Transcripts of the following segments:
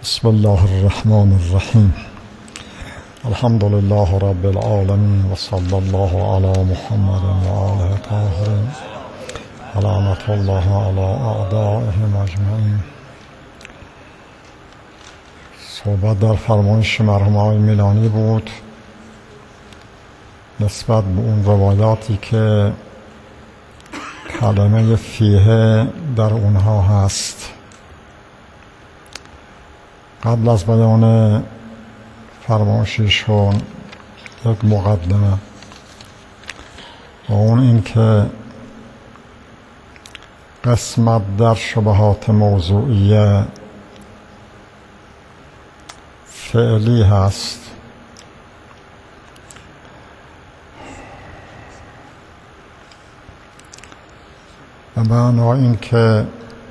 بسم الله الرحمن الرحیم. الحمد لله رب العالمین و صلی الله علی محمد و آله طاهرین و لعنت الله علی اعدائهم اجمعین. صحبت در فرمایش مرحوم آقای میلانی بود نسبت به اون روایاتی که کلمه فیه در اونها هست. قبل از بیان فرمایششون یک مقدمه و اون این که قسمت در شبهات موضوعیه فعلی هست و معنی این که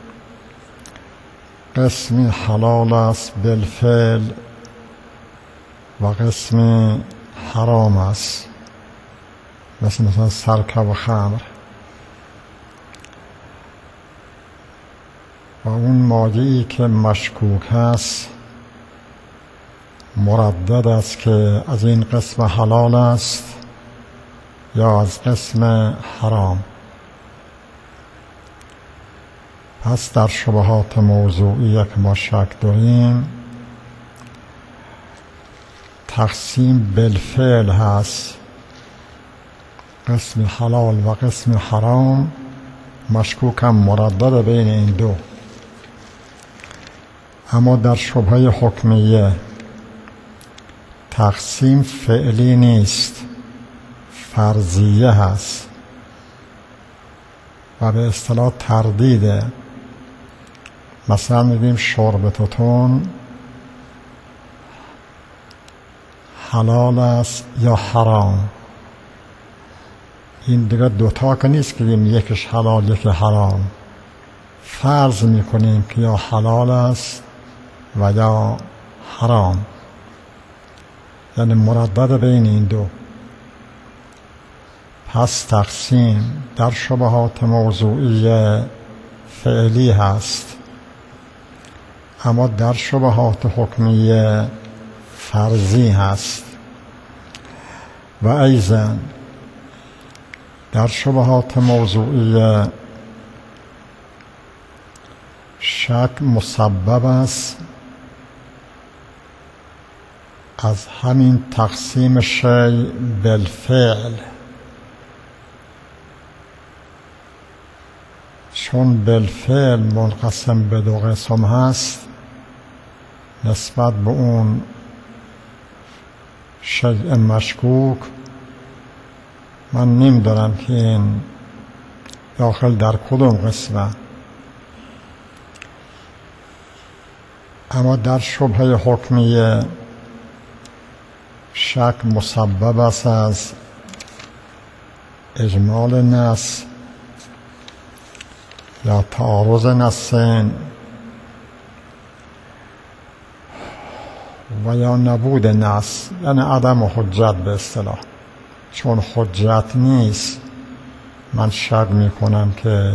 قسمی حلال است بالفعل و قسمی حرام است، مثلا سرکه و خمر. و اون مایه‌ای که مشکوک است مردد است که از این قسم حلال است یا از قسم حرام. پس در شبهات موضوعی که ما شک داریم تقسیم بالفعل هست، قسم حلال و قسم حرام مشکوک هم مردد بین این دو. اما در شبهه حکمیه تقسیم فعلی نیست، فرضیه هست و به اصطلاح تردیده. مثلا میگیم شرب توتون حلال است یا حرام. این دیگه دوتا که نیست که یکیش حلال یکی حرام. فرض میکنیم که یا حلال است و یا حرام، یعنی مردد بین این دو. پس تقسیم در شبهات موضوعی فعلی هست، اما در شبهات حکمیه فرضی هست. و ایضا در شبهات موضوعی شک مسبب است از همین تقسیم شی بالفعل، چون بالفعل منقسم به دو قسم هست. نسبت به اون شیء مشکوک من نمیدونم که این داخل در کدوم قسمه. اما در شبهه حکمیه شک مسبب است از اجمال نص یا تعارض نصین و یا نبود نص، یعنی عدم حجت به اصطلاح. چون حجت نیست من شک میکنم که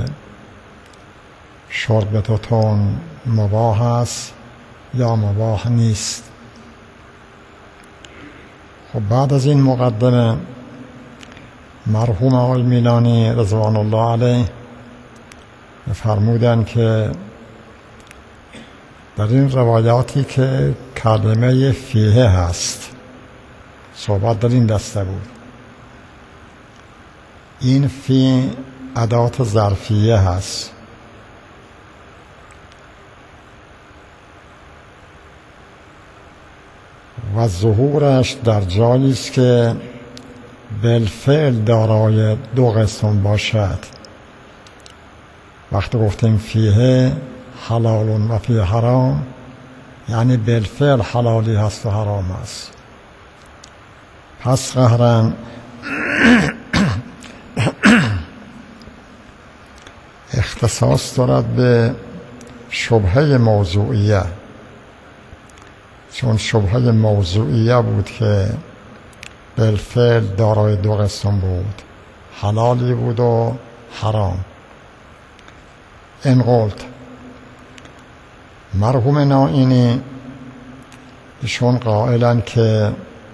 شرب توتون مباح است یا مباح نیست. خب بعد از این مقدمه مرحوم آقای میلانی رضوان الله علیه فرمودن که در این روایاتی که کلمه فیه هست، صحبت در این دسته بود. این فی ادات ظرفیه هست و ظهورش در جایی است که بالفعل دارای دو قسم باشد. وقتی گفتیم فیه حلال و فیه حرام، یعنی بالفعل حلالی هست و حرام است. پس قهرن اختصاص دارد به شبهه موضوعیه، چون شبهه موضوعیه بود که بالفعل دارای دو قسم بود، حلالی بود و حرام. این قلت مرحوم نائینی ایشون قائلن که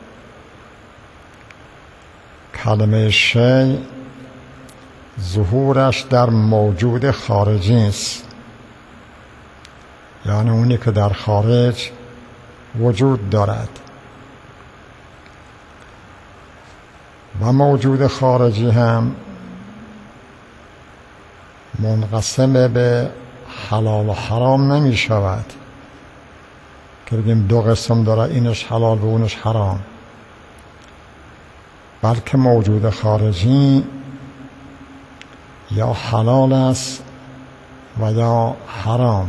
کلمه شیء ظهورش در موجود خارجی است، یعنی اونی که در خارج وجود دارد و موجود خارجی هم منقسم به حلال و حرام نمی شود که بگیم دو قسم داره، اینش حلال و اونش حرام، بلکه موجود خارجی یا حلال است و یا حرام.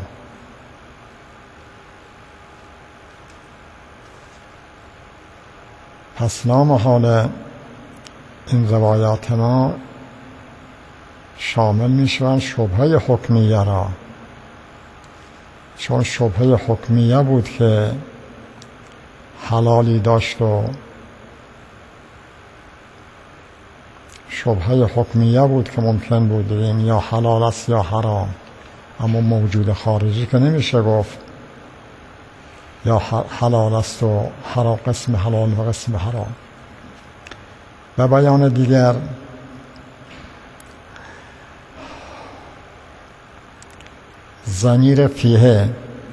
پس لامحاله این روایات ما شامل می شوند شبهه حکمیه را، چون شبهه حکمیه بود که حلالی داشت و شبهه حکمیه بود که ممکن بود بگیم یا حلال است یا حرام، اما موجود خارجی که نمیشه گفت یا حلال است و حرام، قسم حلال و قسم حرام. به بیان دیگر ضمیر فیه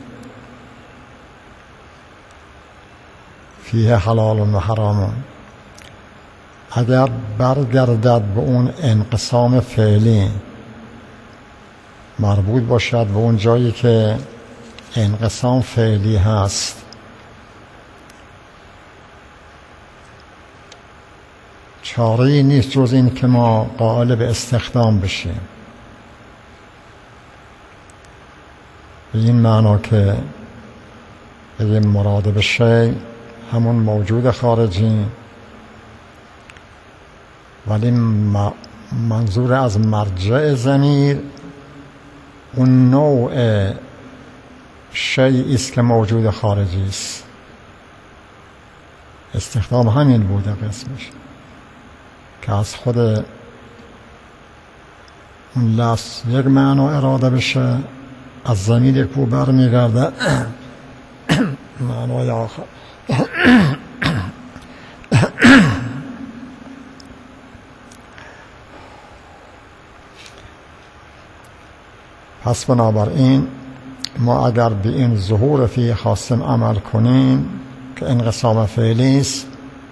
حلال و حرام اگر برگردد به اون انقسام فعلی، مربوط باشد به اون جایی که انقسام فعلی هست، چاره‌ای نیست جز این که ما قائل به استخدام بشیم، به این معنا که بگیم مراد به شیء همون موجود خارجی، ولی منظور از مرجع ضمیر اون نوع شیئی است که موجود خارجی است. استخدام همین بوده قسمش، که از خود اون لفظ یک معنا اراده بشه، از ضمیر یک بو برمیگرده معنای آخر. پس بنابراین ما اگر به این ظهور فی خواستیم عمل کنیم که انقسام فعلی است،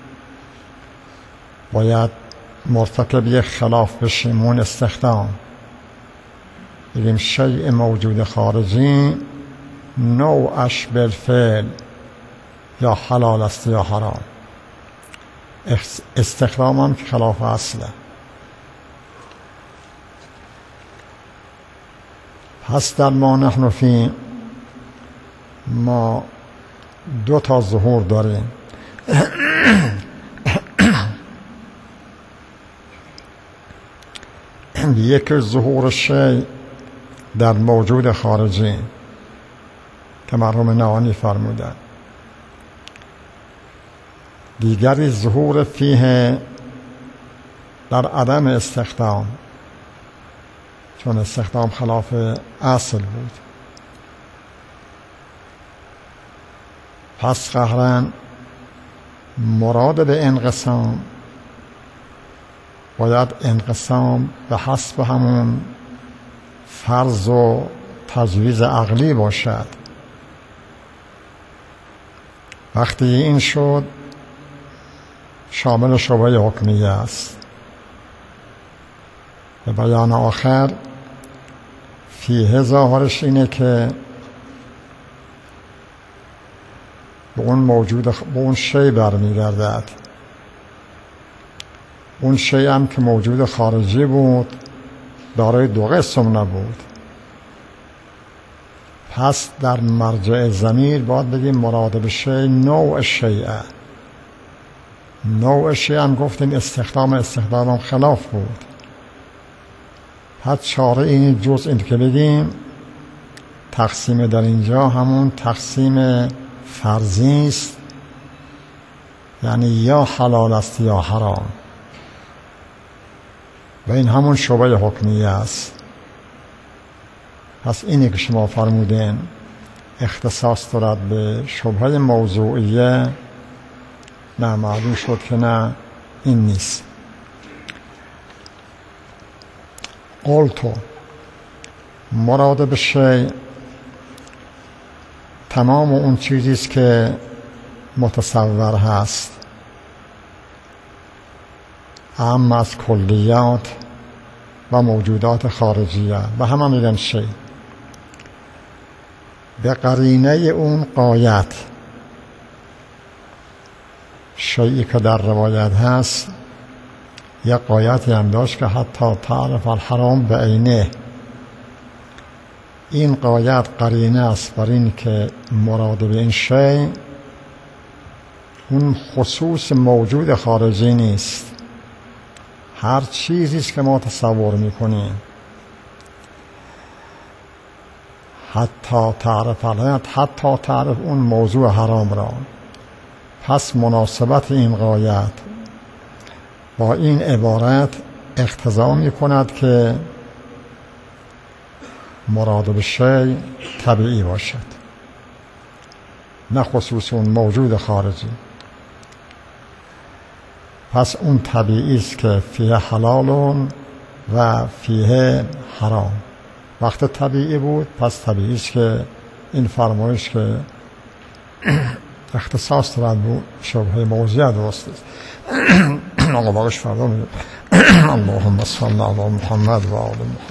باید مرتکب یک خلاف بشیم، اون استخدام، بگیم شیء موجود خارجی نوعش بالفعل یا حلال است یا حرام. استخدام هم که خلاف اصله. پس در ما نحن فی ما دو تا ظهور داریم. یک ظهور شیء در موجود خارجی که مرحوم نوانی فرمودن، دیگری ظهور فیه در عدم استخدام، چون استخدام خلاف اصل بود. پس قهراً مراد به انقسام باید انقسام به حسب همون فرض و تجویز عقلی باشد. وقتی این شد شامل شبهه حکمیه است. به بیان آخر فیه ظاهرش اینه که به اون موجود، به اون شیء برمیگردد. اون شیء هم که موجود خارجی بود دارای دو قسم نبود. پس در مرجع ضمیر باید بگیم مراد به شیء نوع شیء. نوع شیء هم گفتیم استخدام هم خلاف بود. پس چاره این جز این که بگیم تقسیم در اینجا همون تقسیم فرضی است، یعنی یا حلال است یا حرام، و این همون شبهه حکمیه است. پس اینی که شما فرمودین اختصاص دارد به شبهه موضوعیه، نه معلوم شد که نه، این نیست. قلتو مراد به شیء تمام اون چیزیست که متصور هست، اما از کلیات و موجودات خارجیه و همه میگن شیء. به قرینه اون غایت، شیئی که در روایت هست یک غایتی هم داشت که حتی تعرف الحرام به عینه. این غایت قرینه است بر این که مراد به این شیء اون خصوص موجود خارجی نیست، هر چیزیست که ما تصور میکنیم. حتی تعرف اون موضوع حرام را. پس مناسبت این غایت با این عبارت اقتضا می کند که مراد به شیء طبیعی باشد، نه خصوص اون موجود خارجی. پس اون طبیعی است که فیه حلال و فیه حرام. وقت طبیعی بود پس طبیعی است که این فرمایش که اختصاص دارد بود شبهه موضوعیه درست است. الله باقش فردا میگه اللهم صل علی محمد و آل محمد.